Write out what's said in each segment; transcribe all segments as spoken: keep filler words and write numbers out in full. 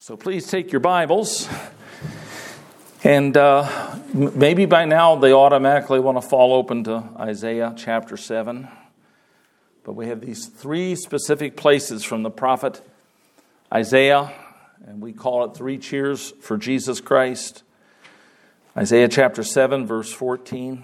So please take your Bibles, and uh, maybe by now they automatically want to fall open to Isaiah chapter seven. But we have these three specific places from the prophet Isaiah, and we call it three cheers for Jesus Christ. Isaiah chapter seven, verse fourteen.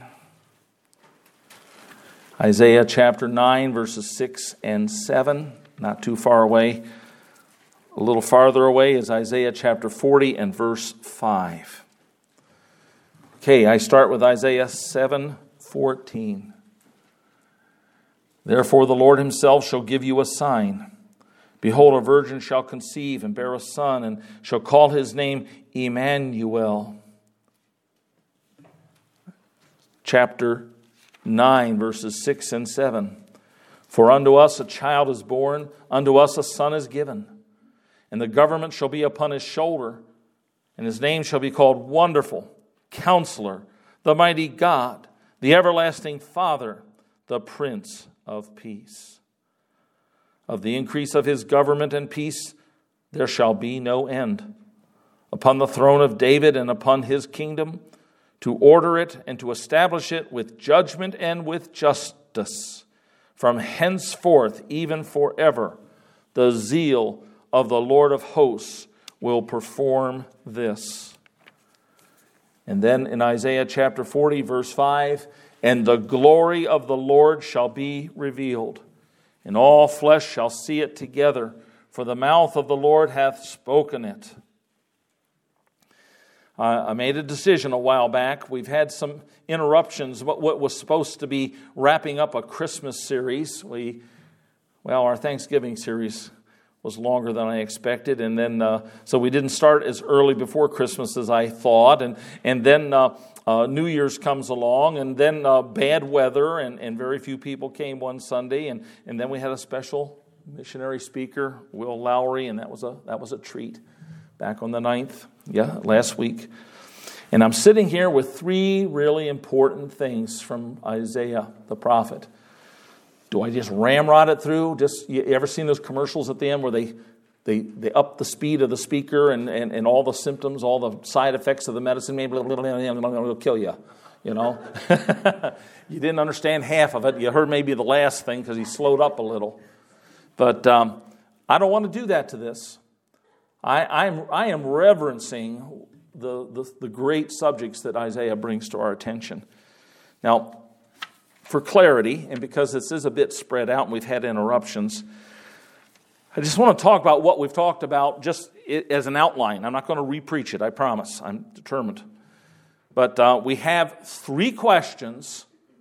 Isaiah chapter nine, verses six and seven, not too far away. A little farther away is Isaiah chapter forty and verse five. Okay, I start with Isaiah seven fourteen. Therefore the Lord himself shall give you a sign. Behold, a virgin shall conceive and bear a son, and shall call his name Emmanuel. Chapter nine, verses six and seven. For unto us a child is born, unto us a son is given. And the government shall be upon his shoulder, and his name shall be called Wonderful, Counselor, the Mighty God, the Everlasting Father, the Prince of Peace. Of the increase of his government and peace there shall be no end. Upon the throne of David and upon his kingdom, to order it and to establish it with judgment and with justice, from henceforth even forever. The zeal of the Lord of hosts will perform this. And then in Isaiah chapter forty, verse five, and the glory of the Lord shall be revealed, and all flesh shall see it together, for the mouth of the Lord hath spoken it. Uh, I made a decision a while back. We've had some interruptions. What, what was supposed to be wrapping up a Christmas series, we, well, our Thanksgiving series was longer than I expected, and then uh, so we didn't start as early before Christmas as I thought, and and then uh, uh, New Year's comes along, and then uh, bad weather, and, and very few people came one Sunday, and, and then we had a special missionary speaker, Will Lowry, and that was a that was a treat. Back on the ninth, yeah, last week, and I'm sitting here with three really important things from Isaiah the prophet. Do I just ramrod it through? Just you ever seen those commercials at the end where they they, they up the speed of the speaker and, and, and all the symptoms, all the side effects of the medicine, maybe it'll kill you, you know? You didn't understand half of it. You heard maybe the last thing because he slowed up a little. But um, I don't want to do that to this. I, I'm, I am reverencing the, the, the great subjects that Isaiah brings to our attention. Now, for clarity, and because this is a bit spread out and we've had interruptions, I just want to talk about what we've talked about just as an outline. I'm not going to re-preach it, I promise. I'm determined. But uh, we have three questions,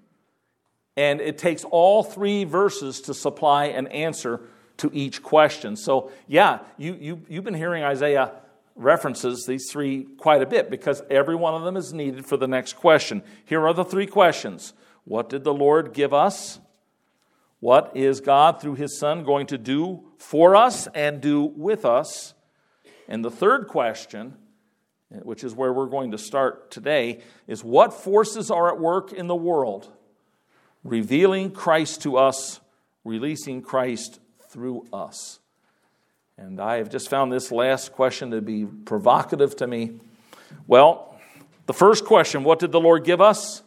and it takes all three verses to supply an answer to each question. So, yeah, you, you, you've been hearing Isaiah references these three quite a bit because every one of them is needed for the next question. Here are the three questions. What did the Lord give us? What is God through his Son going to do for us and do with us? And the third question, which is where we're going to start today, is what forces are at work in the world, revealing Christ to us, releasing Christ through us? And I have just found this last question to be provocative to me. Well, the first question, what did the Lord give us?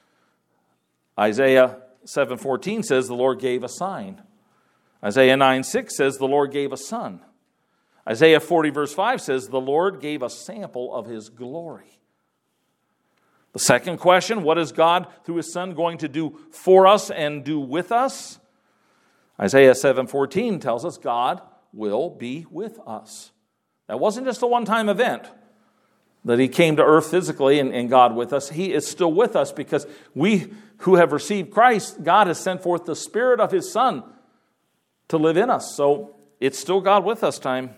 Isaiah seven fourteen says the Lord gave a sign. Isaiah nine six says the Lord gave a son. Isaiah forty verse five says the Lord gave a sample of his glory. The second question, what is God through his Son going to do for us and do with us? Isaiah seven fourteen tells us God will be with us. That wasn't just a one-time event that he came to earth physically and, and God with us. He is still with us because we who have received Christ, God has sent forth the Spirit of his Son to live in us. So it's still God with us time.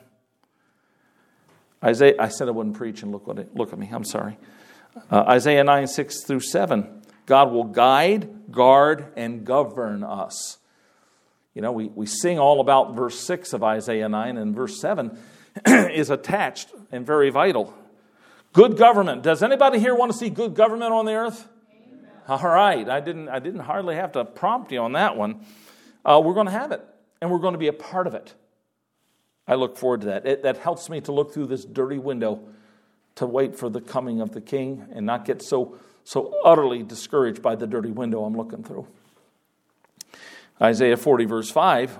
Isaiah, I said I wouldn't preach, and look what it, look at me. I'm sorry. Uh, Isaiah nine six through seven. God will guide, guard, and govern us. You know, we, we sing all about verse six of Isaiah nine, and verse seven is attached and very vital. Good government. Does anybody here want to see good government on the earth? Amen. All right. I didn't I didn't hardly have to prompt you on that one. Uh, we're going to have it, and we're going to be a part of it. I look forward to that. It, that helps me to look through this dirty window to wait for the coming of the King and not get so, so utterly discouraged by the dirty window I'm looking through. Isaiah forty, verse five,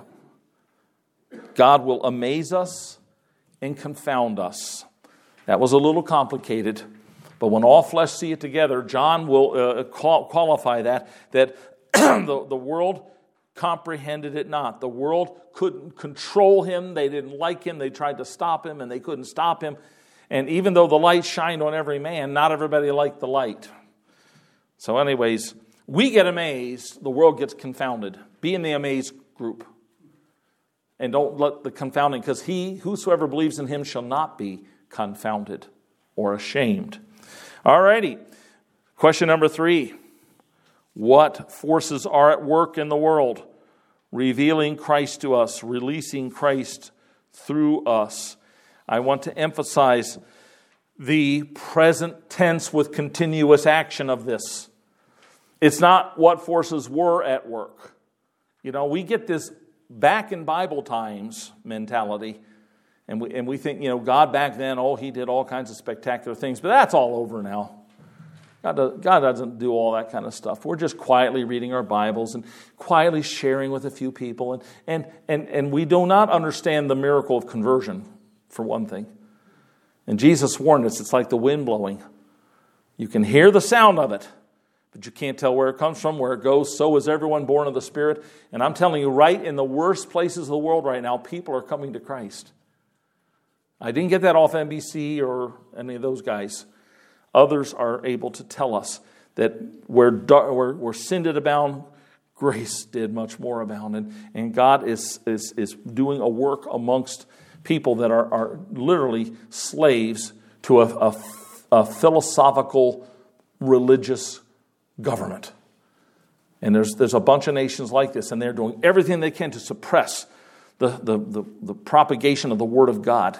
God will amaze us and confound us. That was a little complicated, but when all flesh see it together, John will uh, qual- qualify that, that the, the world comprehended it not. The world couldn't control him. They didn't like him. They tried to stop him, and they couldn't stop him. And even though the light shined on every man, not everybody liked the light. So anyways, we get amazed, the world gets confounded. Be in the amazed group. And don't let the confounding, because he, whosoever believes in him shall not be confounded or ashamed. All righty. Question number three. What forces are at work in the world? Revealing Christ to us, releasing Christ through us. I want to emphasize the present tense with continuous action of this. It's not what forces were at work. You know, we get this back in Bible times mentality, and we and we think, you know, God back then, oh, he did all kinds of spectacular things, but that's all over now. God, does, God doesn't do all that kind of stuff. We're just quietly reading our Bibles and quietly sharing with a few people. And, and, and, and we do not understand the miracle of conversion, for one thing. And Jesus warned us, it's like the wind blowing. You can hear the sound of it, but you can't tell where it comes from, where it goes. So is everyone born of the Spirit. And I'm telling you, right in the worst places of the world right now, people are coming to Christ. I didn't get that off N B C or any of those guys. Others are able to tell us that where, where, where sin did abound, grace did much more abound. And, and God is, is, is doing a work amongst people that are, are literally slaves to a, a, a philosophical, religious government. And there's, there's a bunch of nations like this, and they're doing everything they can to suppress the, the, the, the propagation of the Word of God.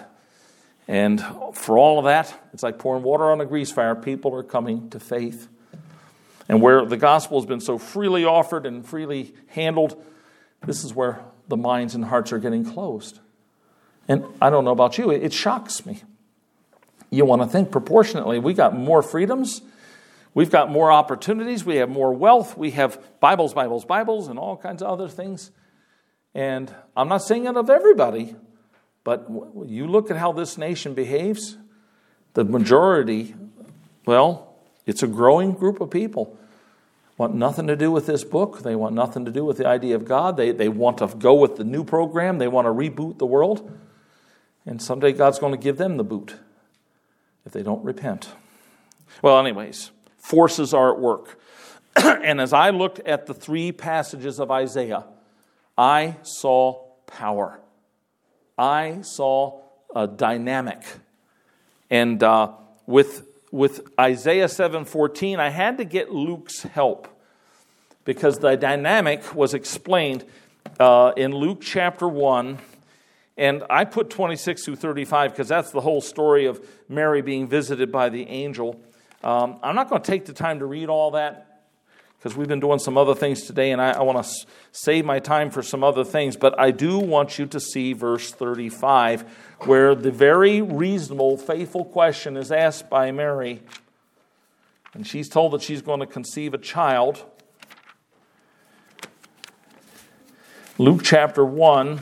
And for all of that, it's like pouring water on a grease fire. People are coming to faith. And where the gospel has been so freely offered and freely handled, this is where the minds and hearts are getting closed. And I don't know about you, it shocks me. You want to think proportionately. We got more freedoms. We've got more opportunities. We have more wealth. We have Bibles, Bibles, Bibles, and all kinds of other things. And I'm not saying it of everybody, but you look at how this nation behaves, the majority, well, it's a growing group of people. Want nothing to do with this book. They want nothing to do with the idea of God. They, they want to go with the new program. They want to reboot the world. And someday God's going to give them the boot if they don't repent. Well, anyways, forces are at work. And as I looked at the three passages of Isaiah, I saw power. I saw a dynamic. And uh, with, with Isaiah seven fourteen, I had to get Luke's help because the dynamic was explained uh, in Luke chapter one. And I put twenty-six through thirty-five because that's the whole story of Mary being visited by the angel. Um, I'm not going to take the time to read all that because we've been doing some other things today, and I, I want to s- save my time for some other things. But I do want you to see verse thirty-five, where the very reasonable, faithful question is asked by Mary. And she's told that she's going to conceive a child. Luke chapter one,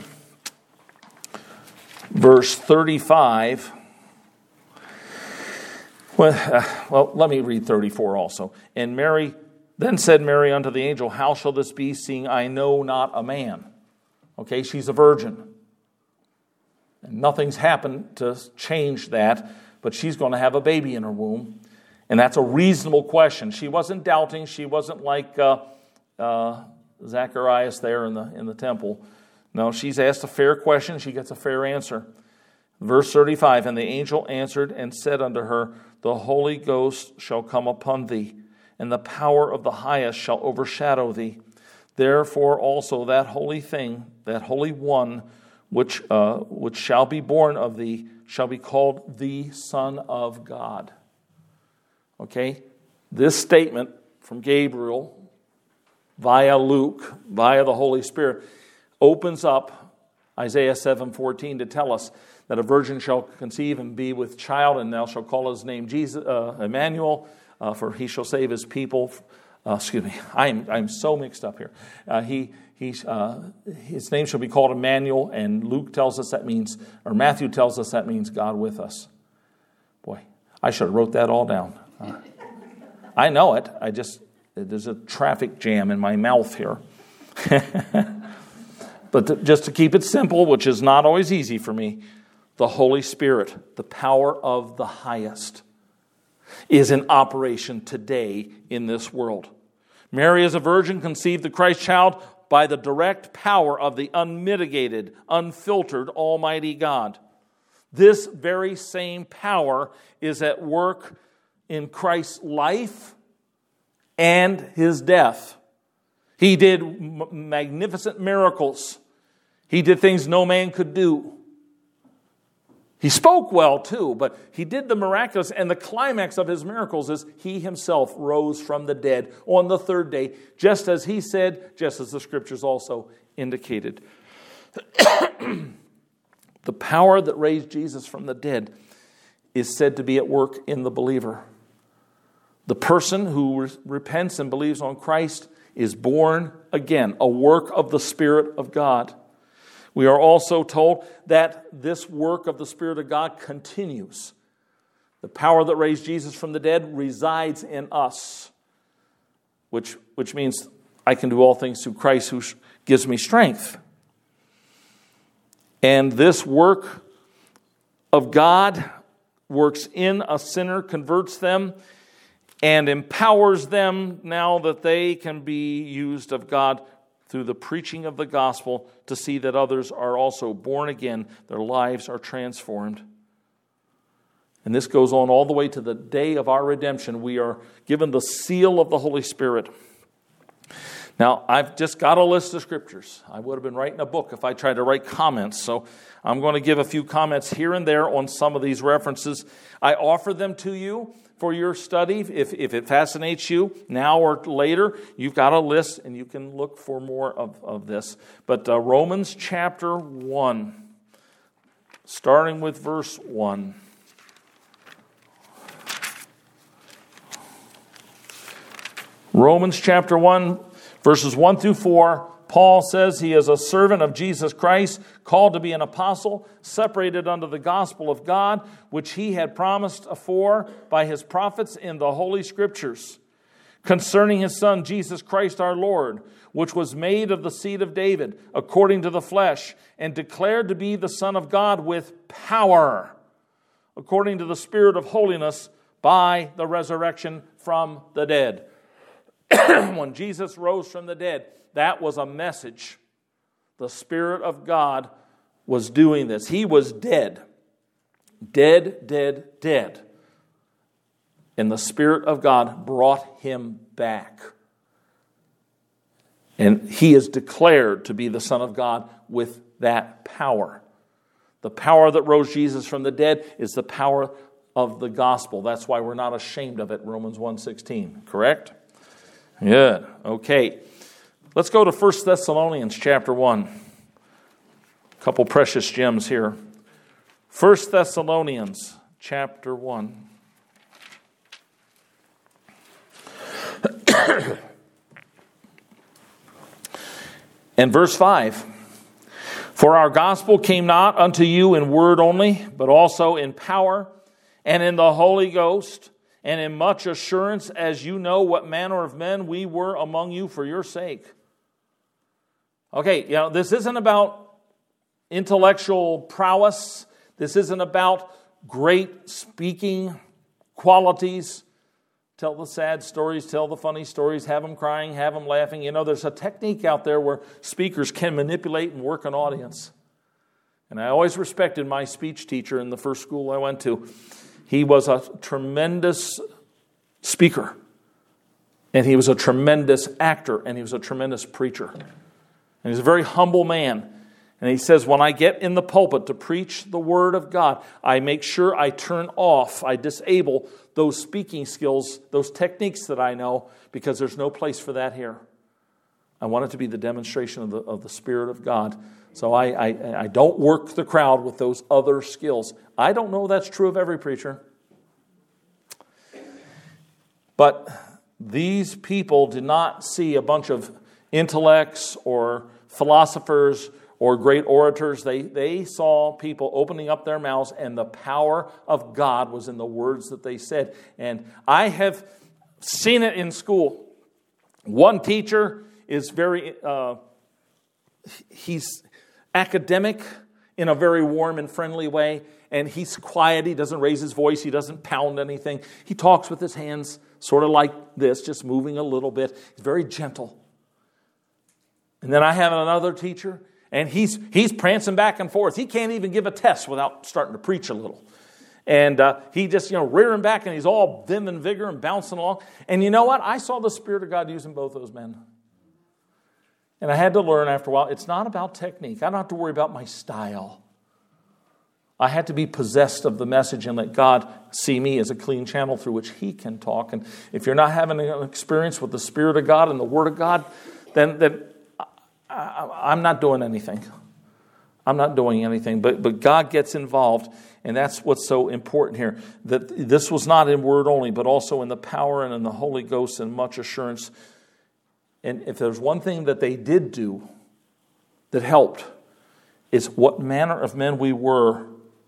verse thirty-five. Well, uh, well, let me read thirty-four also. And Mary... Then said Mary unto the angel, how shall this be, seeing I know not a man? Okay, she's a virgin. And nothing's happened to change that, but she's going to have a baby in her womb. And that's a reasonable question. She wasn't doubting. She wasn't like uh, uh, Zacharias there in the, in the temple. No, she's asked a fair question. She gets a fair answer. Verse thirty-five, and the angel answered and said unto her, the Holy Ghost shall come upon thee, and the power of the highest shall overshadow thee. Therefore also that holy thing, that holy one, which uh, which shall be born of thee, shall be called the Son of God. Okay? This statement from Gabriel, via Luke, via the Holy Spirit, opens up Isaiah seven fourteen to tell us that a virgin shall conceive and be with child, and thou shalt call his name Jesus, uh, Emmanuel, uh, for he shall save his people. Uh, excuse me, I'm I'm so mixed up here. Uh, he he uh, his name shall be called Emmanuel, and Luke tells us that means, or Matthew tells us that means God with us. Boy, I should have wrote that all down. Uh, I know it. I just there's a traffic jam in my mouth here. But to, just to keep it simple, which is not always easy for me, the Holy Spirit, the power of the highest, is in operation today in this world. Mary as a virgin conceived the Christ child by the direct power of the unmitigated, unfiltered Almighty God. This very same power is at work in Christ's life and his death. He did m- magnificent miracles. He did things no man could do. He spoke well too, but he did the miraculous, and the climax of his miracles is he himself rose from the dead on the third day, just as he said, just as the scriptures also indicated. The power that raised Jesus from the dead is said to be at work in the believer. The person who re- repents and believes on Christ is born again, a work of the Spirit of God. We are also told that this work of the Spirit of God continues. The power that raised Jesus from the dead resides in us, which, which means I can do all things through Christ who gives me strength. And this work of God works in a sinner, converts them, and empowers them now that they can be used of God through the preaching of the gospel to see that others are also born again, their lives are transformed. And this goes on all the way to the day of our redemption. We are given the seal of the Holy Spirit. Now, I've just got a list of scriptures. I would have been writing a book if I tried to write comments. So I'm going to give a few comments here and there on some of these references. I offer them to you for your study. If, if it fascinates you now or later, you've got a list and you can look for more of, of this. But uh, Romans chapter one, starting with verse one. Romans chapter one, verses one through four, Paul says he is a servant of Jesus Christ, called to be an apostle, separated unto the gospel of God, which he had promised afore by his prophets in the Holy Scriptures, concerning his Son, Jesus Christ our Lord, which was made of the seed of David, according to the flesh, and declared to be the Son of God with power, according to the Spirit of holiness, by the resurrection from the dead. When Jesus rose from the dead, that was a message. The Spirit of God was doing this. He was dead. Dead, dead, dead. And the Spirit of God brought him back. And he is declared to be the Son of God with that power. The power that rose Jesus from the dead is the power of the gospel. That's why we're not ashamed of it, Romans one sixteen. Correct? Good. Okay. Let's go to First Thessalonians chapter one. A couple precious gems here. First Thessalonians chapter one. And verse five. For our gospel came not unto you in word only, but also in power and in the Holy Ghost, and in much assurance, as you know what manner of men we were among you for your sake. Okay, you know, this isn't about intellectual prowess. This isn't about great speaking qualities. Tell the sad stories, tell the funny stories, have them crying, have them laughing. You know, there's a technique out there where speakers can manipulate and work an audience. And I always respected my speech teacher in the first school I went to. He was a tremendous speaker, and he was a tremendous actor, and he was a tremendous preacher. And he's a very humble man. And he says, when I get in the pulpit to preach the Word of God, I make sure I turn off, I disable those speaking skills, those techniques that I know, because there's no place for that here. I want it to be the demonstration of the, of the Spirit of God. So I, I, I don't work the crowd with those other skills. I don't know that's true of every preacher. But these people did not see a bunch of intellects or philosophers or great orators. They, they saw people opening up their mouths, and the power of God was in the words that they said. And I have seen it in school. One teacher is very, uh, he's academic in a very warm and friendly way, and he's quiet. He doesn't raise his voice. He doesn't pound anything. He talks with his hands sort of like this, just moving a little bit. He's very gentle. And then I have another teacher, and he's he's prancing back and forth. He can't even give a test without starting to preach a little. And uh, he just, you know, rearing back, and he's all vim and vigor and bouncing along. And you know what? I saw the Spirit of God using both those men. And I had to learn after a while, it's not about technique. I don't have to worry about my style. I had to be possessed of the message and let God see me as a clean channel through which He can talk. And if you're not having an experience with the Spirit of God and the Word of God, then, then I, I'm not doing anything. I'm not doing anything. But, but God gets involved, and that's what's so important here. That this was not in word only, but also in the power and in the Holy Ghost and much assurance. And if there's one thing that they did do that helped, is what manner of men we were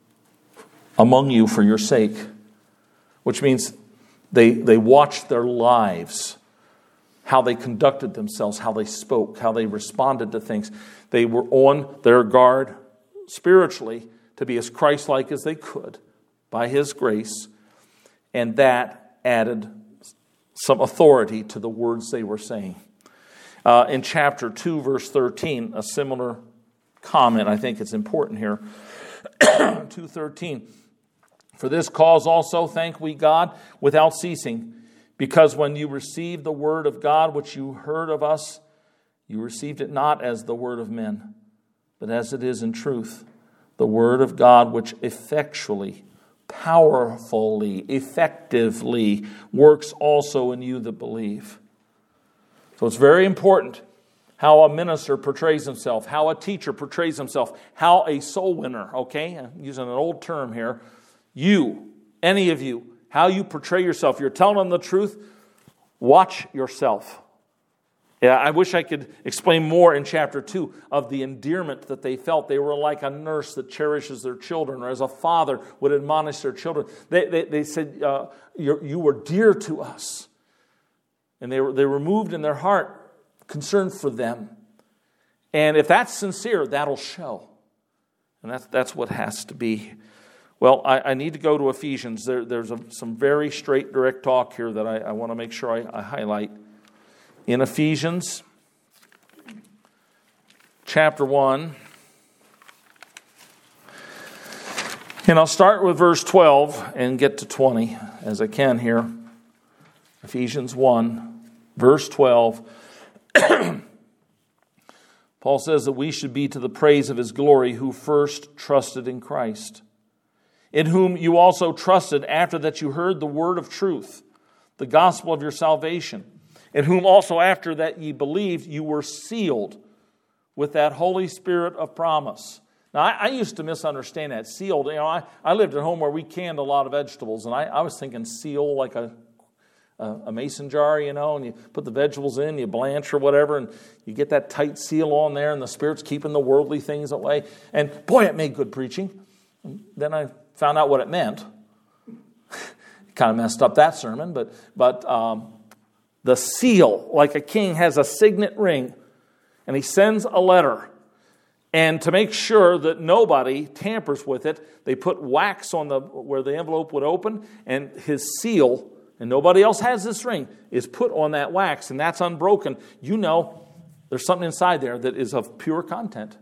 among you for your sake. Which means they, they watched their lives, how they conducted themselves, how they spoke, how they responded to things. They were on their guard spiritually to be as Christ-like as they could by His grace. And that added some authority to the words they were saying. Uh, in chapter two, verse thirteen, a similar comment, I think it's important here. two thirteen, for this cause also thank we God without ceasing, because when you received the word of God which you heard of us, you received it not as the word of men, but as it is in truth, the word of God which effectually, powerfully, effectively works also in you that believe. So it's very important how a minister portrays himself, how a teacher portrays himself, how a soul winner, okay, I'm using an old term here, you, any of you, how you portray yourself. You're telling them the truth, watch yourself. Yeah, I wish I could explain more in chapter two of the endearment that they felt. They were like a nurse that cherishes their children, or as a father would admonish their children. They, they, they said, uh, you were dear to us. And they were, they were moved in their heart, concern for them. And if that's sincere, that'll show. And that's, that's what has to be. Well, I, I need to go to Ephesians. There, there's a, some very straight, direct talk here that I, I want to make sure I, I highlight. In Ephesians, chapter one, and I'll start with verse twelve and get to twenty as I can here. Ephesians one, verse twelve. Paul says that we should be to the praise of His glory who first trusted in Christ, in whom you also trusted after that you heard the word of truth, the gospel of your salvation, in whom also after that ye believed, you were sealed with that Holy Spirit of promise. Now, I, I used to misunderstand that. Sealed, you know, I, I lived at home where we canned a lot of vegetables, and I, I was thinking seal like a, a, a mason jar, you know, and you put the vegetables in, you blanch or whatever, and you get that tight seal on there, and the Spirit's keeping the worldly things away. And boy, it made good preaching. And then I found out what it meant. Kind of messed up that sermon, but but um, the seal, like a king has a signet ring, and he sends a letter. And to make sure that nobody tampers with it, they put wax on the where the envelope would open, and his seal, and nobody else has this ring, is put on that wax, and that's unbroken. You know there's something inside there that is of pure content.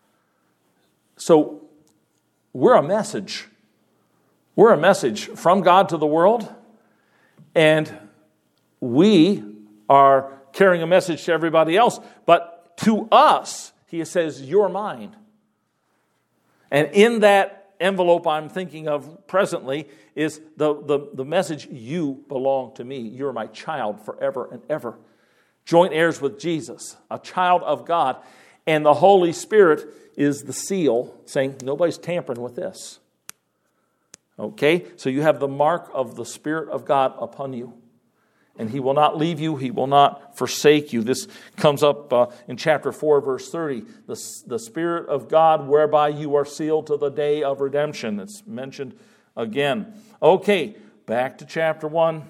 So we're a message. We're a message from God to the world, and we are carrying a message to everybody else, but to us, He says, you're mine. And in that envelope I'm thinking of presently is the, the, the message, you belong to me. You're my child forever and ever. joint heirs with Jesus, a child of God, and the Holy Spirit is the seal saying, nobody's tampering with this. Okay? So you have the mark of the Spirit of God upon you. And He will not leave you. He will not forsake you. This comes up uh, in chapter four, verse thirty. The, the Spirit of God whereby you are sealed to the day of redemption. It's mentioned again. Okay, back to chapter one.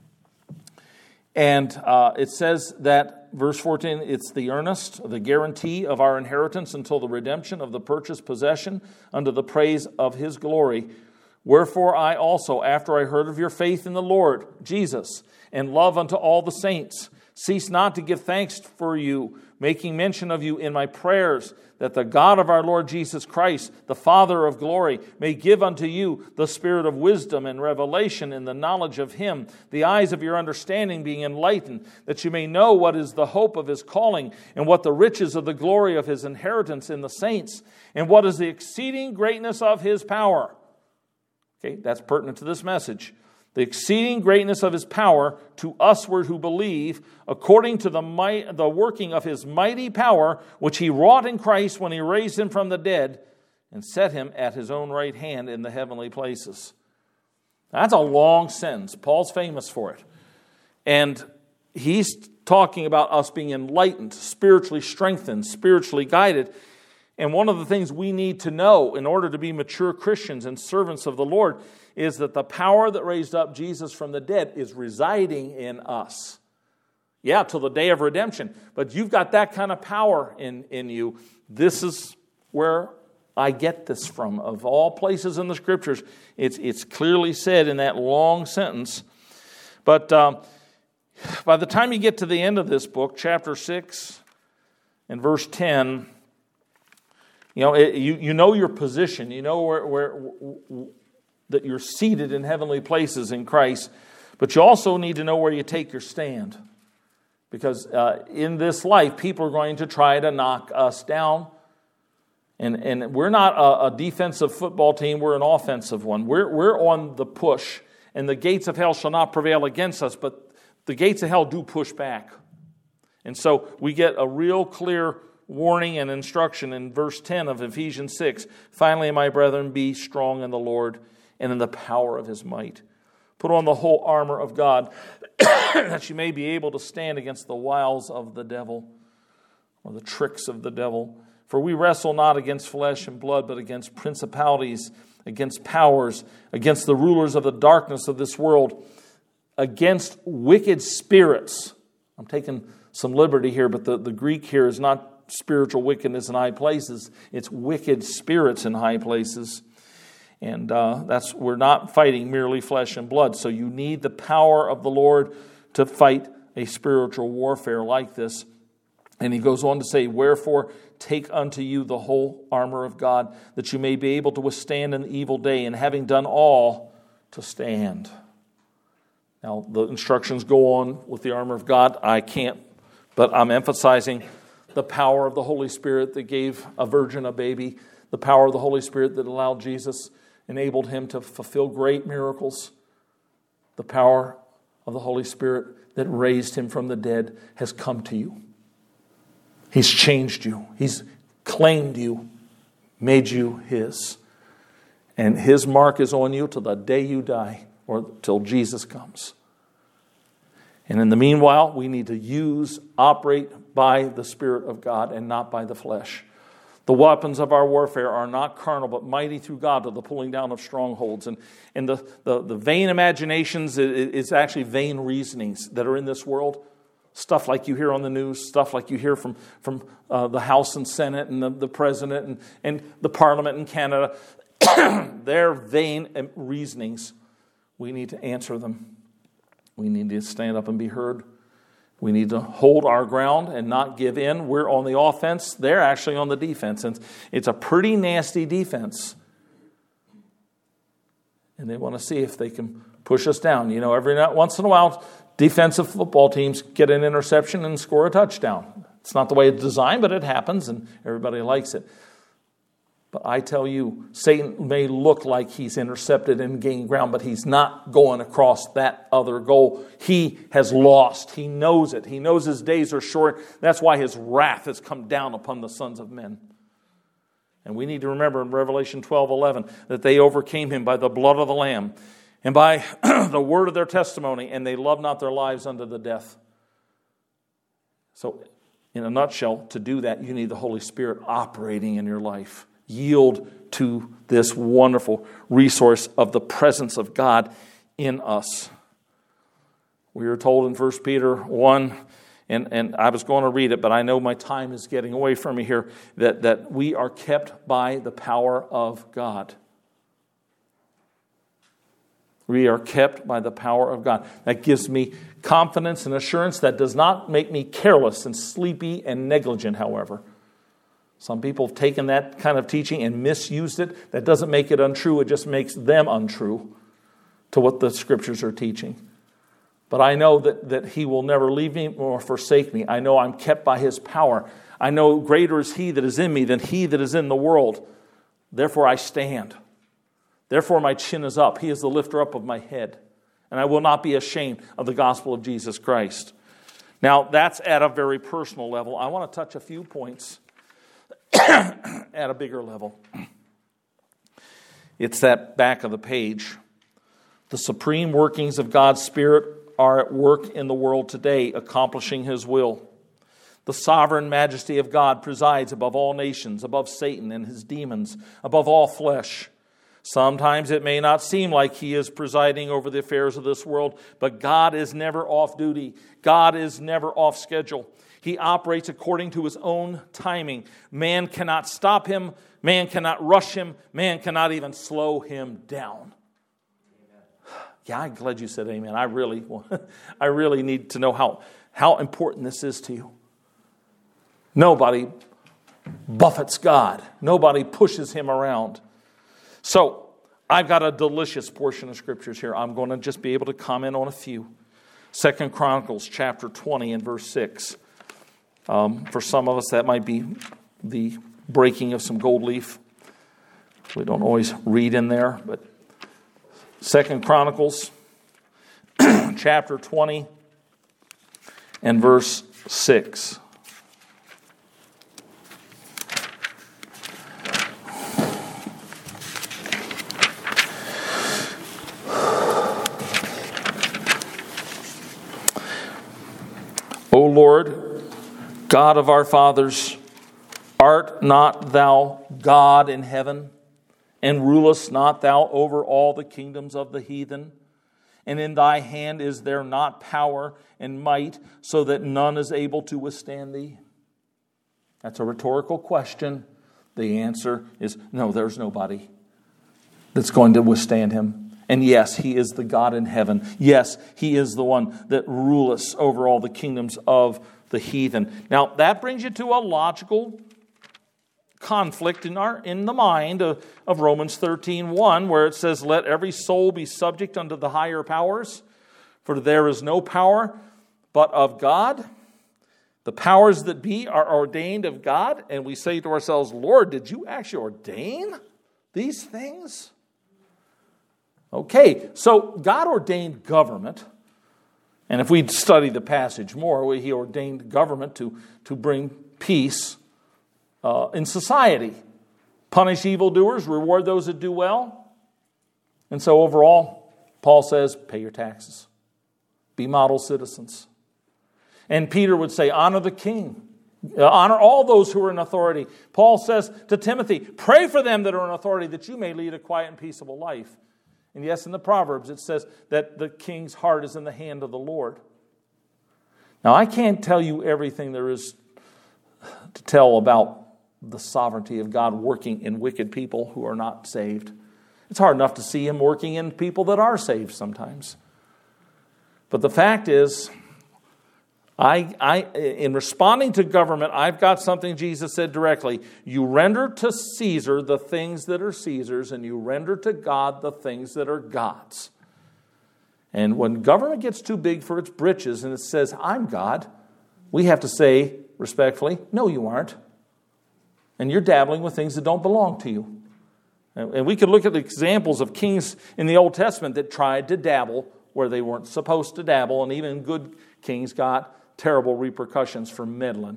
And uh, it says that, verse fourteen, it's the earnest, the guarantee of our inheritance until the redemption of the purchased possession unto the praise of His glory. Wherefore I also, after I heard of your faith in the Lord Jesus, and love unto all the saints, cease not to give thanks for you, making mention of you in my prayers, that the God of our Lord Jesus Christ, the Father of glory, may give unto you the spirit of wisdom and revelation in the knowledge of Him, the eyes of your understanding being enlightened, that you may know what is the hope of His calling, and what the riches of the glory of His inheritance in the saints, and what is the exceeding greatness of His power. Okay, that's pertinent to this message. The exceeding greatness of His power to usward who believe, according to the might, the working of His mighty power, which He wrought in Christ when He raised Him from the dead and set Him at His own right hand in the heavenly places. That's a long sentence. Paul's famous for it. And he's talking about us being enlightened, spiritually strengthened, spiritually guided. And one of the things we need to know in order to be mature Christians and servants of the Lord is that the power that raised up Jesus from the dead is residing in us. Yeah, till the day of redemption. But you've got that kind of power in, in you. This is where I get this from. Of all places in the Scriptures, it's, it's clearly said in that long sentence. But um, by the time you get to the end of this book, chapter six and verse ten, you know, it, you, you know your position. You know where, where, where that you're seated in heavenly places in Christ. But you also need to know where you take your stand. Because uh, in this life, people are going to try to knock us down. And, and we're not a, a defensive football team. We're an offensive one. We're, we're on the push. And the gates of hell shall not prevail against us. But the gates of hell do push back. And so we get a real clear warning and instruction in verse ten of Ephesians six. Finally, my brethren, be strong in the Lord and in the power of His might. Put on the whole armor of God, that you may be able to stand against the wiles of the devil, or the tricks of the devil. For we wrestle not against flesh and blood, but against principalities, against powers, against the rulers of the darkness of this world, against wicked spirits. I'm taking some liberty here, but the, the Greek here is not spiritual wickedness in high places. It's wicked spirits in high places. And uh, that's we're not fighting merely flesh and blood. So you need the power of the Lord to fight a spiritual warfare like this. And he goes on to say, wherefore take unto you the whole armor of God, that you may be able to withstand an evil day, and having done all, to stand. Now the instructions go on with the armor of God. I can't, but I'm emphasizing the power of the Holy Spirit that gave a virgin a baby, the power of the Holy Spirit that allowed Jesus, enabled Him to fulfill great miracles. The power of the Holy Spirit that raised Him from the dead has come to you. He's changed you. He's claimed you, made you His. And His mark is on you till the day you die, or till Jesus comes. And in the meanwhile, we need to use, operate by the Spirit of God and not by the flesh. The weapons of our warfare are not carnal, but mighty through God to the pulling down of strongholds. And, and the, the, the vain imaginations is actually vain reasonings that are in this world. Stuff like you hear on the news, stuff like you hear from, from uh, the House and Senate and the, the President and, and the Parliament in Canada. They're vain reasonings. We need to answer them. We need to stand up and be heard. We need to hold our ground and not give in. We're on the offense. They're actually on the defense. And it's a pretty nasty defense. And they want to see if they can push us down. You know, every once in a while, defensive football teams get an interception and score a touchdown. It's not the way it's designed, but it happens, and everybody likes it. But I tell you, Satan may look like he's intercepted and gained ground, but he's not going across that other goal. He has lost. He knows it. He knows his days are short. That's why his wrath has come down upon the sons of men. And we need to remember in Revelation twelve eleven that they overcame him by the blood of the Lamb and by the word of their testimony, and they loved not their lives unto the death. So, in a nutshell, to do that, you need the Holy Spirit operating in your life. Yield to this wonderful resource of the presence of God in us. We are told in First Peter one, and, and I was going to read it, but I know my time is getting away from me here, that, that we are kept by the power of God. We are kept by the power of God. That gives me confidence and assurance. That does not make me careless and sleepy and negligent, however. Some people have taken that kind of teaching and misused it. That doesn't make it untrue. It just makes them untrue to what the Scriptures are teaching. But I know that, that He will never leave me or forsake me. I know I'm kept by His power. I know greater is He that is in me than he that is in the world. Therefore I stand. Therefore my chin is up. He is the lifter up of my head. And I will not be ashamed of the gospel of Jesus Christ. Now, that's at a very personal level. I want to touch a few points at a bigger level. It's that back of the page. The supreme workings of God's Spirit are at work in the world today, accomplishing His will. The sovereign majesty of God presides above all nations, above Satan and his demons, above all flesh. Sometimes it may not seem like He is presiding over the affairs of this world, but God is never off duty. God is never off schedule. He operates according to His own timing. Man cannot stop Him. Man cannot rush Him. Man cannot even slow Him down. Yeah, I'm glad you said amen. I really, I really need to know how, how important this is to you. Nobody buffets God. Nobody pushes Him around. So, I've got a delicious portion of Scriptures here. I'm going to just be able to comment on a few. Second Chronicles chapter twenty and verse six. Um, for some of us, that might be the breaking of some gold leaf. We don't always read in there, but Second Chronicles chapter twenty and verse six. O Lord, God of our fathers, art not Thou God in heaven, and rulest not Thou over all the kingdoms of the heathen? And in Thy hand is there not power and might, so that none is able to withstand Thee? That's a rhetorical question. The answer is no, there's nobody that's going to withstand Him. And yes, He is the God in heaven. Yes, He is the one that ruleth over all the kingdoms of the heathen. Now, that brings you to a logical conflict in our in the mind of, of Romans thirteen one, where it says, "Let every soul be subject unto the higher powers, for there is no power but of God. The powers that be are ordained of God." And we say to ourselves, Lord, did you actually ordain these things? Okay, so God ordained government. And if we study the passage more, He ordained government to, to bring peace uh, in society. Punish evildoers, reward those that do well. And so overall, Paul says, pay your taxes. Be model citizens. And Peter would say, honor the king. Uh, honor all those who are in authority. Paul says to Timothy, pray for them that are in authority, that you may lead a quiet and peaceable life. And yes, in the Proverbs it says that the king's heart is in the hand of the Lord. Now, I can't tell you everything there is to tell about the sovereignty of God working in wicked people who are not saved. It's hard enough to see Him working in people that are saved sometimes. But the fact is, I, I, in responding to government, I've got something Jesus said directly. You render to Caesar the things that are Caesar's, and you render to God the things that are God's. And when government gets too big for its britches and it says, I'm God, we have to say respectfully, no, you aren't. And you're dabbling with things that don't belong to you. And we could look at the examples of kings in the Old Testament that tried to dabble where they weren't supposed to dabble, and even good kings got terrible repercussions for meddling.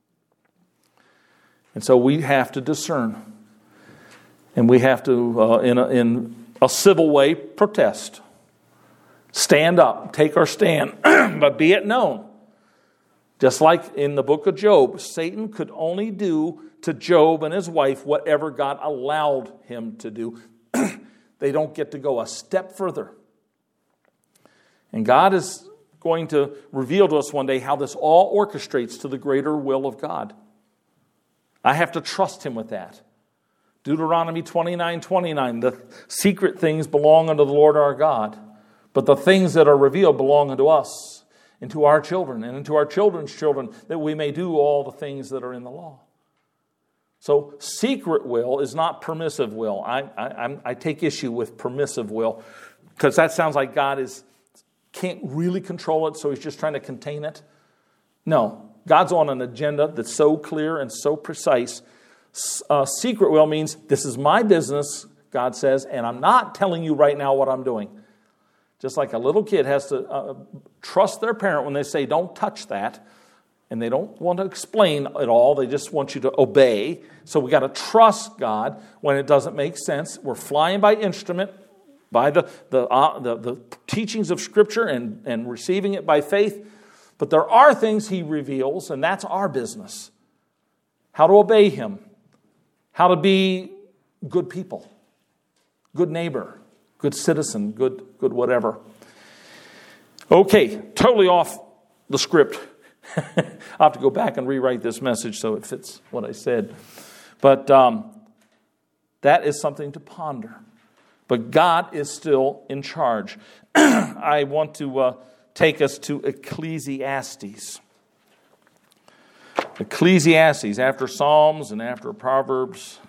And so we have to discern. And we have to, uh, in, a, in a civil way, protest. Stand up, take our stand, but be it known. Just like in the book of Job, Satan could only do to Job and his wife whatever God allowed him to do. They don't get to go a step further. And God is going to reveal to us one day how this all orchestrates to the greater will of God. I have to trust him with that. Deuteronomy twenty-nine twenty-nine, the secret things belong unto the Lord our God, but the things that are revealed belong unto us, and to our children, and into our children's children, that we may do all the things that are in the law. So secret will is not permissive will. I, I, I take issue with permissive will, because that sounds like God is can't really control it, so he's just trying to contain it. No, God's on an agenda that's so clear and so precise. Uh, secret will means this is my business, God says, and I'm not telling you right now what I'm doing. Just like a little kid has to uh, trust their parent when they say, don't touch that. And they don't want to explain it all. They just want you to obey. So we got to trust God when it doesn't make sense. We're flying by instrument, by the the, uh, the, the teachings of Scripture and, and receiving it by faith. But there are things he reveals, and that's our business. How to obey him. How to be good people. Good neighbor. Good citizen. Good, good whatever. Okay, totally off the script. I'll have to go back and rewrite this message so it fits what I said. But um, that is something to ponder. But God is still in charge. I want to uh, take us to Ecclesiastes. Ecclesiastes, after Psalms and after Proverbs.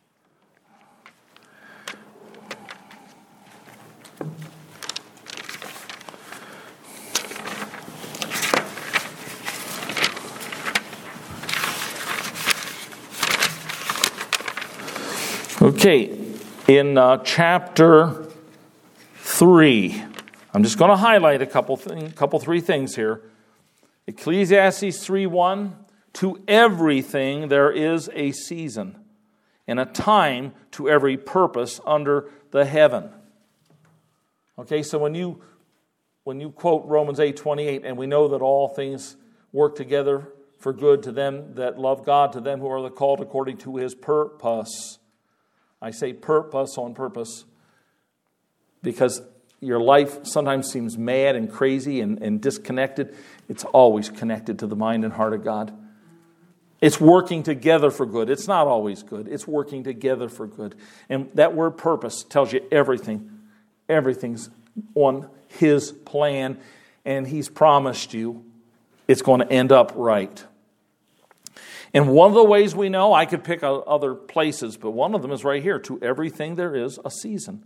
Okay, in uh, chapter three, I'm just going to highlight a couple, thing, couple three things here. Ecclesiastes three one, to everything there is a season, and a time to every purpose under the heaven. Okay, so when you when you quote Romans eight twenty-eight, and we know that all things work together for good to them that love God, to them who are the called according to his purpose. I say purpose on purpose because your life sometimes seems mad and crazy and, and disconnected. It's always connected to the mind and heart of God. It's working together for good. It's not always good. It's working together for good. And that word purpose tells you everything. Everything's on his plan, and he's promised you it's going to end up right. And one of the ways we know, I could pick other places, but one of them is right here. To everything there is a season.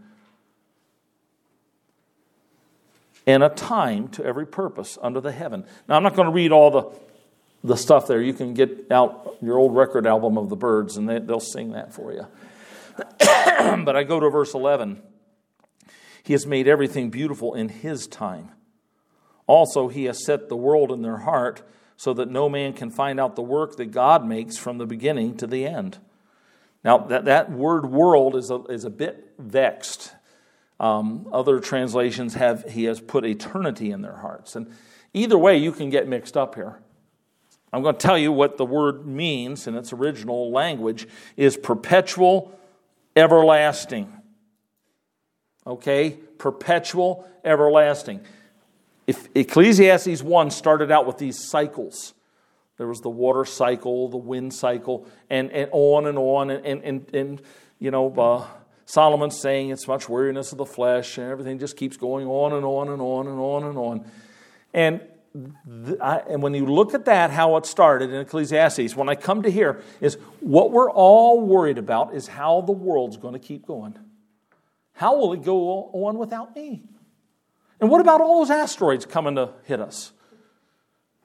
And a time to every purpose under the heaven. Now, I'm not going to read all the, the stuff there. You can get out your old record album of the Byrds, and they, they'll sing that for you. But I go to verse eleven. He has made everything beautiful in his time. Also, he has set the world in their heart, so that no man can find out the work that God makes from the beginning to the end. Now, that, that word world is a, is a bit vexed. Um, other translations have, he has put eternity in their hearts. And either way, you can get mixed up here. I'm going to tell you what the word means in its original language is perpetual, everlasting. Okay? Perpetual, everlasting. If Ecclesiastes one started out with these cycles. There was the water cycle, the wind cycle, and, and on and on. And, and, and, and you know, uh, Solomon's saying it's much weariness of the flesh, and everything just keeps going on and on and on and on and on. And, th- I, and when you look at that, how it started in Ecclesiastes, when I come to here, is what we're all worried about is how the world's going to keep going. How will it go on without me? And what about all those asteroids coming to hit us?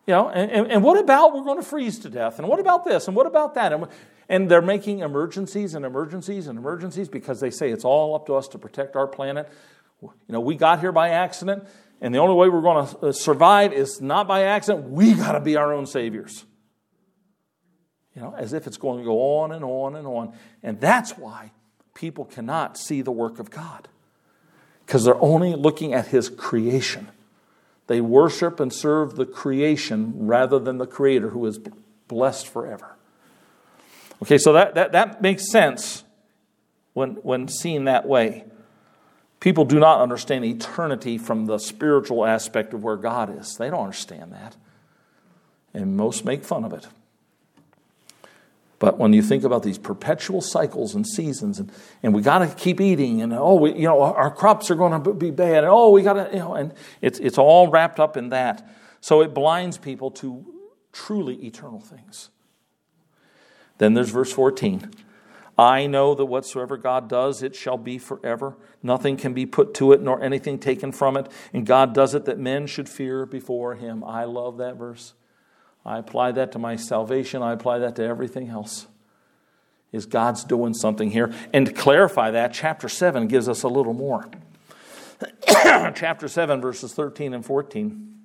You know, and, and, and what about we're going to freeze to death? And what about this? And what about that? And, and they're making emergencies and emergencies and emergencies because they say it's all up to us to protect our planet. You know, we got here by accident, and the only way we're going to survive is not by accident. We got to be our own saviors. You know, as if it's going to go on and on and on. And that's why people cannot see the work of God. Because they're only looking at His creation. They worship and serve the creation rather than the Creator who is blessed forever. Okay, so that, that, that makes sense when, when seen that way. People do not understand eternity from the spiritual aspect of where God is. They don't understand that. And most make fun of it. But when you think about these perpetual cycles and seasons, and, and we got to keep eating, and oh, we, you know, our crops are going to be bad, and oh, we got to, you know, and it's it's all wrapped up in that. So it blinds people to truly eternal things. Then there's verse fourteen. I know that whatsoever God does, it shall be forever. Nothing can be put to it, nor anything taken from it. And God does it that men should fear before Him. I love that verse. I apply that to my salvation. I apply that to everything else. Is God's doing something here? And to clarify that, chapter seven gives us a little more. Chapter seven, verses thirteen and fourteen.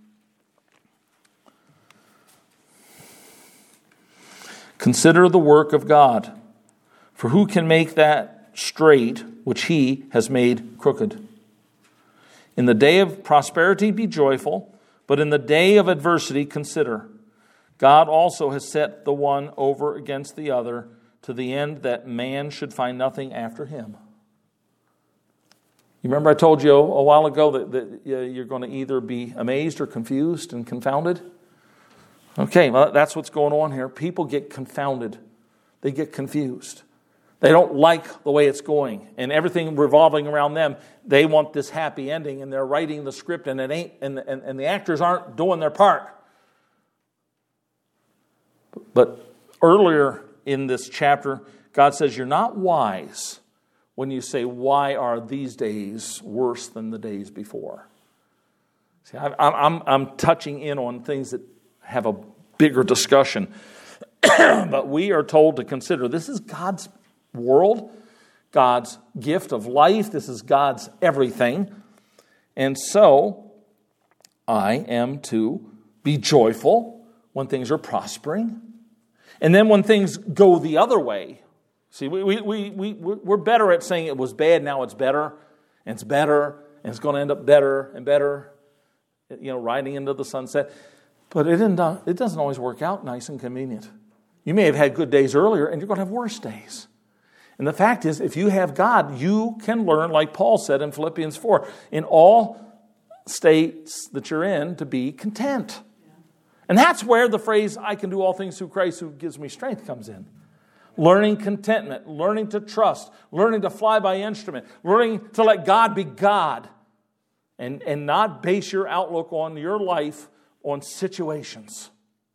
Consider the work of God. For who can make that straight which He has made crooked? In the day of prosperity be joyful, but in the day of adversity consider. God also has set the one over against the other, to the end that man should find nothing after him. You remember I told you a while ago that, that you're going to either be amazed or confused and confounded? Okay, well, that's what's going on here. People get confounded. They get confused. They don't like the way it's going. And everything revolving around them, they want this happy ending, and they're writing the script, and it ain't, and, and, and the actors aren't doing their part. But earlier in this chapter, God says, you're not wise when you say, why are these days worse than the days before? See, I, I'm, I'm touching in on things that have a bigger discussion. But we are told to consider this is God's world, God's gift of life. This is God's everything. And so I am to be joyful when things are prospering. And then when things go the other way, see, we, we, we, we, we're better at saying it was bad, now it's better, and it's better, and it's going to end up better and better, you know, riding into the sunset. But it, didn't, it doesn't always work out nice and convenient. You may have had good days earlier, and you're going to have worse days. And the fact is, if you have God, you can learn, like Paul said in Philippians four, in all states that you're in, to be content. And that's where the phrase, I can do all things through Christ who gives me strength, comes in. Learning contentment, learning to trust, learning to fly by instrument, learning to let God be God, and, and not base your outlook on your life on situations.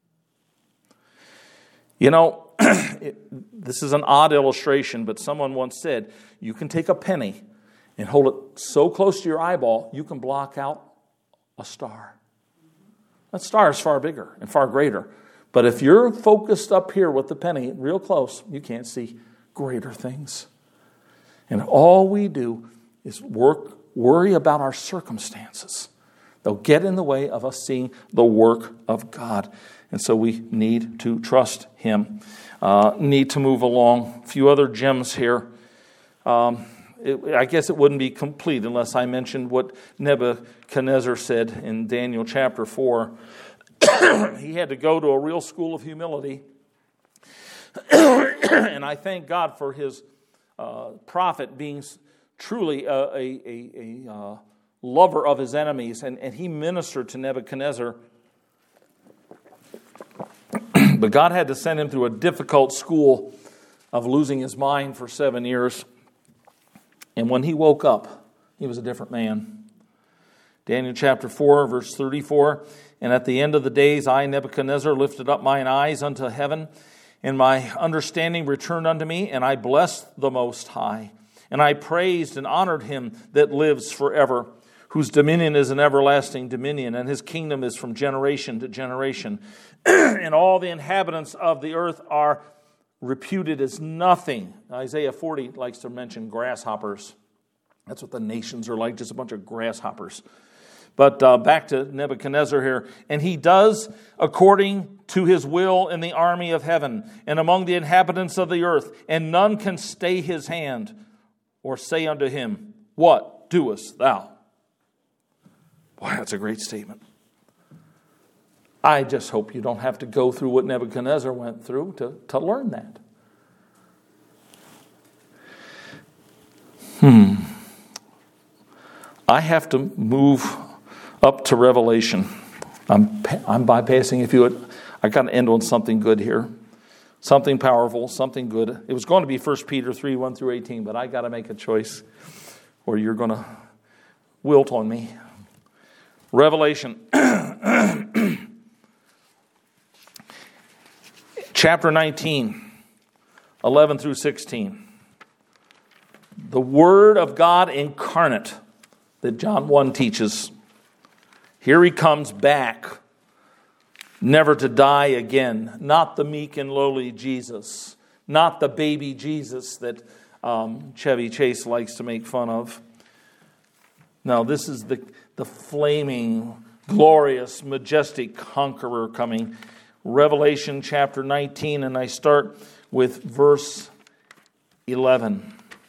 You know, it, this is an odd illustration, but someone once said, you can take a penny and hold it so close to your eyeball, you can block out a star. That star is far bigger and far greater. But if you're focused up here with the penny real close, you can't see greater things. And all we do is work, worry about our circumstances. They'll get in the way of us seeing the work of God. And so we need to trust Him. Uh, need to move along. A few other gems here. Um, it, I guess it wouldn't be complete unless I mentioned what Nebuchadnezzar said in Daniel chapter four. He had to go to a real school of humility. And I thank God for his uh, prophet being truly a, a, a, a uh, lover of his enemies. And, and he ministered to Nebuchadnezzar. But God had to send him through a difficult school of losing his mind for seven years. And when he woke up, he was a different man. Daniel chapter four, verse thirty-four. And at the end of the days, I, Nebuchadnezzar, lifted up mine eyes unto heaven, and my understanding returned unto me, and I blessed the Most High. And I praised and honored him that lives forever, whose dominion is an everlasting dominion, and his kingdom is from generation to generation. And all the inhabitants of the earth are reputed as nothing. Isaiah forty likes to mention grasshoppers. That's what the nations are like, just a bunch of grasshoppers. But uh, back to Nebuchadnezzar here. And he does according to his will in the army of heaven and among the inhabitants of the earth, and none can stay his hand or say unto him, what doest thou? Boy, that's a great statement. I just hope you don't have to go through what Nebuchadnezzar went through to, to learn that. Hmm. I have to move up to Revelation. I'm I'm bypassing. If you would, I got to end on something good here, something powerful, something good. It was going to be First Peter three one through eighteen, but I got to make a choice, or you're going to wilt on me. Revelation, chapter nineteen, eleven through sixteen. The Word of God incarnate that John one teaches. Here he comes back, never to die again. Not the meek and lowly Jesus. Not the baby Jesus that um, Chevy Chase likes to make fun of. No, this is the, the flaming, glorious, majestic conqueror coming. Revelation chapter nineteen, and I start with verse eleven.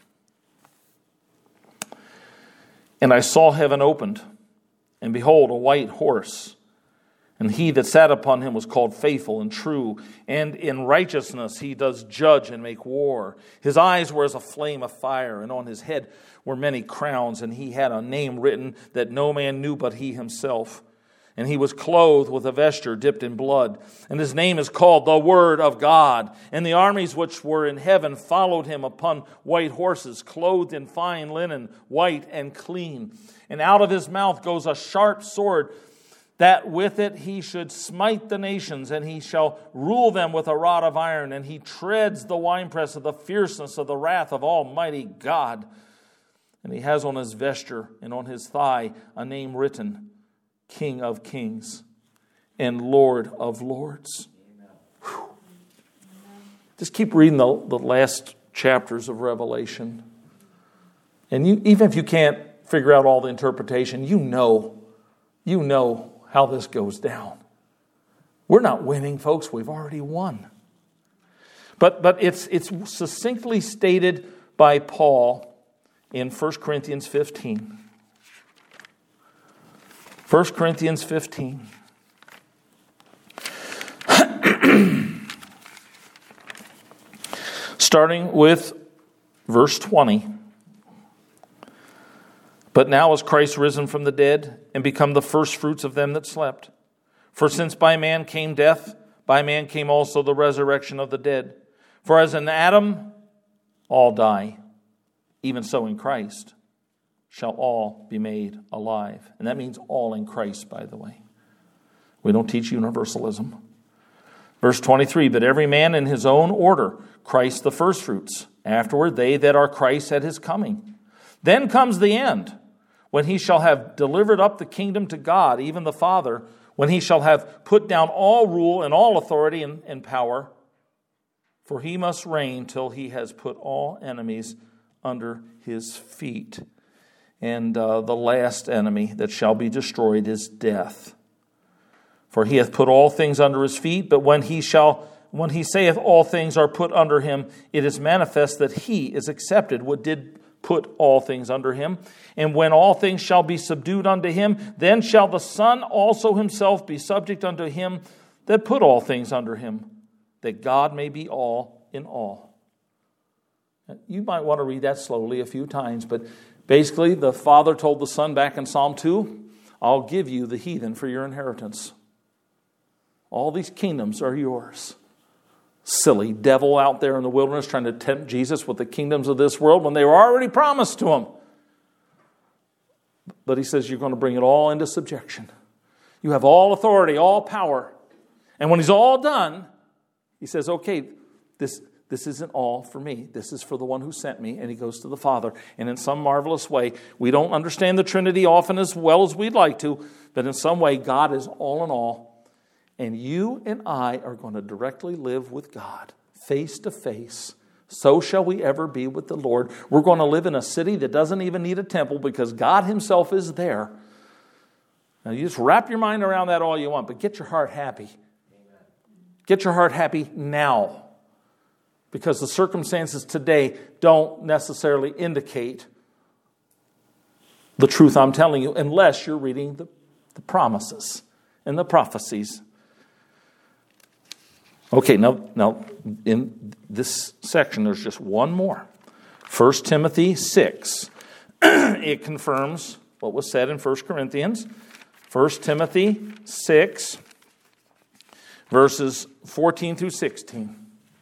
And I saw heaven opened, and behold, a white horse. And he that sat upon him was called Faithful and True, and in righteousness he does judge and make war. His eyes were as a flame of fire, and on his head were many crowns, and he had a name written that no man knew but he himself. And he was clothed with a vesture dipped in blood. And his name is called the Word of God. And the armies which were in heaven followed him upon white horses, clothed in fine linen, white and clean. And out of his mouth goes a sharp sword, that with it he should smite the nations, and he shall rule them with a rod of iron. And he treads the winepress of the fierceness of the wrath of Almighty God. And he has on his vesture and on his thigh a name written, King of Kings and Lord of Lords. Whew. Just keep reading the, the last chapters of Revelation. And you, even if you can't figure out all the interpretation, you know, you know how this goes down. We're not winning, folks. We've already won. But, but it's, it's succinctly stated by Paul in First Corinthians fifteen. First Corinthians fifteen. Starting with verse twenty. But now is Christ risen from the dead and become the firstfruits of them that slept. For since by man came death, by man came also the resurrection of the dead. For as in Adam all die, even so in Christ shall all be made alive. And that means all in Christ, by the way. We don't teach universalism. Verse twenty-three, but every man in his own order, Christ the firstfruits. Afterward, they that are Christ at his coming. Then comes the end, when he shall have delivered up the kingdom to God, even the Father, when he shall have put down all rule and all authority and, and power. For he must reign till he has put all enemies under his feet. And uh, the last enemy that shall be destroyed is death. For he hath put all things under his feet, but when he shall, when he saith all things are put under him, it is manifest that he is accepted, what did put all things under him. And when all things shall be subdued unto him, then shall the Son also himself be subject unto him that put all things under him, that God may be all in all. You might want to read that slowly a few times, but basically, the Father told the Son back in Psalm two, I'll give you the heathen for your inheritance. All these kingdoms are yours. Silly devil out there in the wilderness trying to tempt Jesus with the kingdoms of this world when they were already promised to him. But he says you're going to bring it all into subjection. You have all authority, all power. And when he's all done, he says, okay, this, this isn't all for me. This is for the one who sent me, and he goes to the Father. And in some marvelous way, we don't understand the Trinity often as well as we'd like to, but in some way, God is all in all. And you and I are going to directly live with God, face to face. So shall we ever be with the Lord. We're going to live in a city that doesn't even need a temple because God himself is there. Now, you just wrap your mind around that all you want, but get your heart happy. Get your heart happy now. Because the circumstances today don't necessarily indicate the truth I'm telling you unless you're reading the, the promises and the prophecies. Okay, now, now in this section there's just one more. First Timothy six. It confirms what was said in First Corinthians. First Timothy six, verses fourteen through sixteen.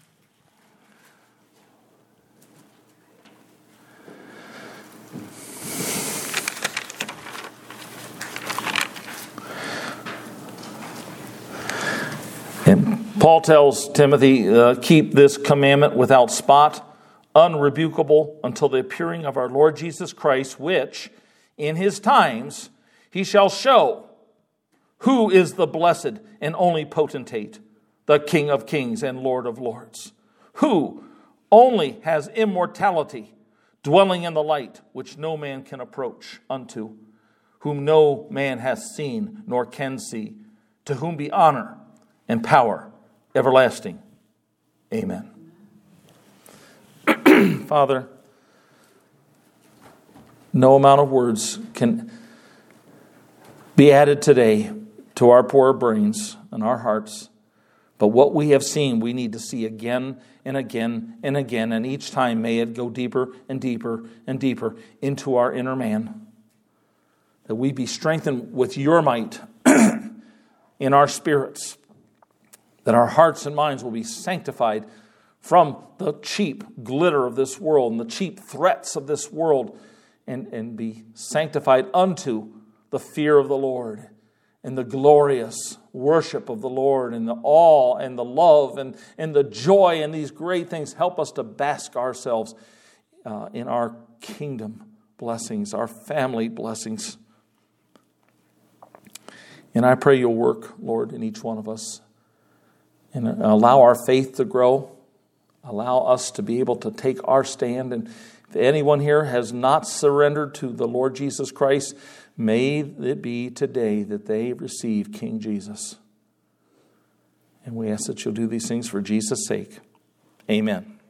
And Paul tells Timothy, uh, keep this commandment without spot, unrebukable, until the appearing of our Lord Jesus Christ, which in his times he shall show who is the blessed and only potentate, the King of kings and Lord of lords, who only has immortality, dwelling in the light, which no man can approach unto, whom no man hath seen nor can see, to whom be honor and power everlasting. Amen. Father, no amount of words can be added today to our poor brains and our hearts. But what we have seen, we need to see again and again and again. And each time may it go deeper and deeper and deeper into our inner man. That we be strengthened with your might in our spirits. That our hearts and minds will be sanctified from the cheap glitter of this world and the cheap threats of this world. And, and be sanctified unto the fear of the Lord. And the glorious worship of the Lord, and the awe and the love and, and the joy and these great things. Help us to bask ourselves uh, in our kingdom blessings, our family blessings. And I pray you'll work, Lord, in each one of us. And allow our faith to grow. Allow us to be able to take our stand. And if anyone here has not surrendered to the Lord Jesus Christ, may it be today that they receive King Jesus. And we ask that you'll do these things for Jesus' sake. Amen.